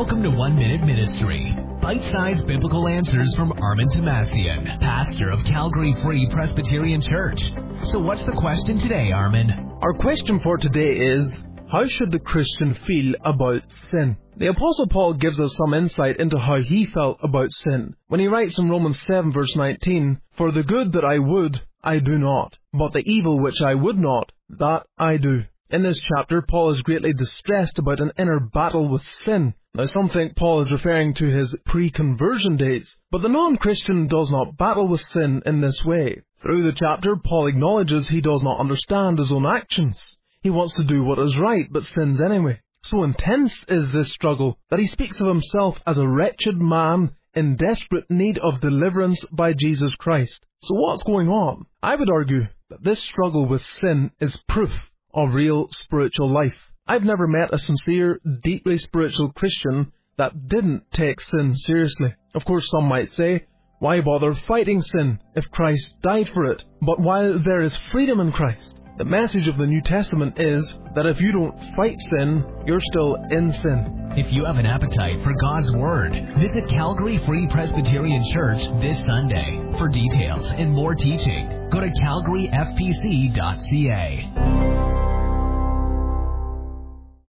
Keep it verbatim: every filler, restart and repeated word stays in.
Welcome to One Minute Ministry. Bite-sized biblical answers from Armin Tomasian, pastor of Calgary Free Presbyterian Church. So what's the question today, Armin? Our question for today is, how should the Christian feel about sin? The Apostle Paul gives us some insight into how he felt about sin when he writes in Romans seven verse nineteen, "For the good that I would, I do not, but the evil which I would not, that I do." In this chapter, Paul is greatly distressed about an inner battle with sin. Now, some think Paul is referring to his pre-conversion days, but the non-Christian does not battle with sin in this way. Through the chapter, Paul acknowledges he does not understand his own actions. He wants to do what is right, but sins anyway. So intense is this struggle that he speaks of himself as a wretched man in desperate need of deliverance by Jesus Christ. So what's going on? I would argue that this struggle with sin is proof of real spiritual life. I've never met a sincere, deeply spiritual Christian that didn't take sin seriously. Of course, some might say, why bother fighting sin if Christ died for it? But while there is freedom in Christ, the message of the New Testament is that if you don't fight sin, you're still in sin. If you have an appetite for God's Word, visit Calgary Free Presbyterian Church this Sunday. For details and more teaching, go to calgary f p c dot c a.